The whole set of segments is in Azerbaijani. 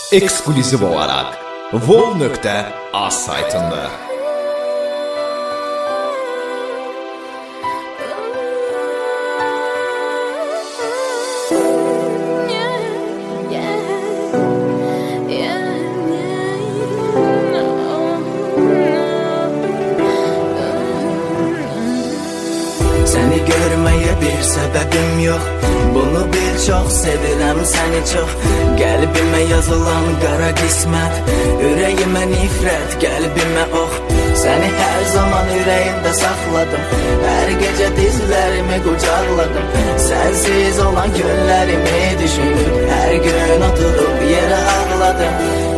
eksklüziv olaraq vol.az saytında. Seni görmeye bir sebebim yok. Bunu bil, çok sevirəm seni çok. Qəlbimə yazılan qara qismət, ürəyimə nifrət, qəlbimə ox. Səni hər zaman ürəyimdə saxladım, hər gecə dizlərimi qucaqladım. Sənsiz olan günlərimi düşünüb, hər gün oturub yerə ağladım.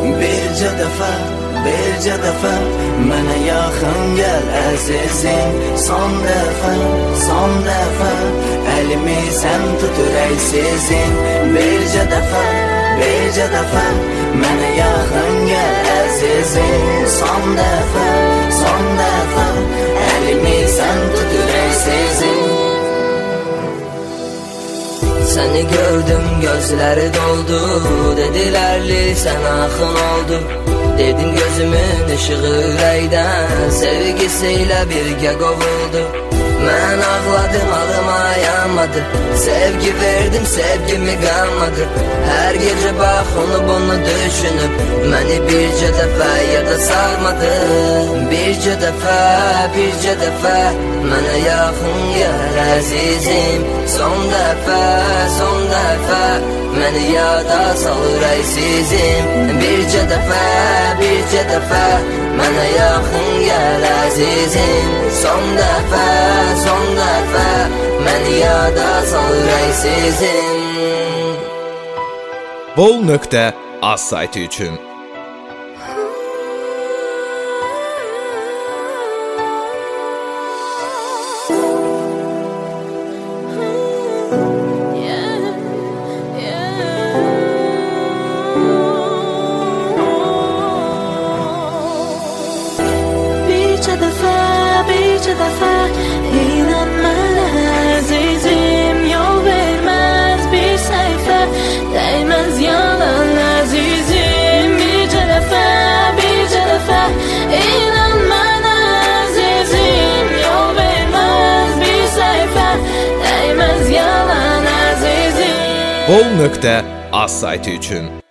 Bircə dəfə mənə yaxın gəl əzizim. Son dəfə əlimi sən tut ürəksizim. Bircə dəfə mənə yaxın gəl əzizim. Son dəfə əlimi sən tut ürəksizim. Seni gördüm, gözləri doldu, dedilərli sən axın oldu. Dedim gözümün ışığı ürəkdən, sevgisiyle birgə qovuldu. Mən ağladım, ağlıma yanmadı, sevgi verdim, sevgimi qalmadı. Hər gecə bax onu bunu düşünüb, məni bircə dəfə yada salmadı. Bircə dəfə mənə yaxın gəl əzizim. Son dəfə məni yada sal ürəksizim. Bircə dəfə mənə yaxın gəl əzizim. Son dəfə məni yada sal ürəksizim. vol.az saytı üçün Bircə dəfə inan mənə əzizim. Yol verməz bir səhifə, dəyməz yalan əzizim. Bircə dəfə inan mənə əzizim. Yol verməz bir səhifə, dəyməz yalan əzizim. vol.az saytı üçün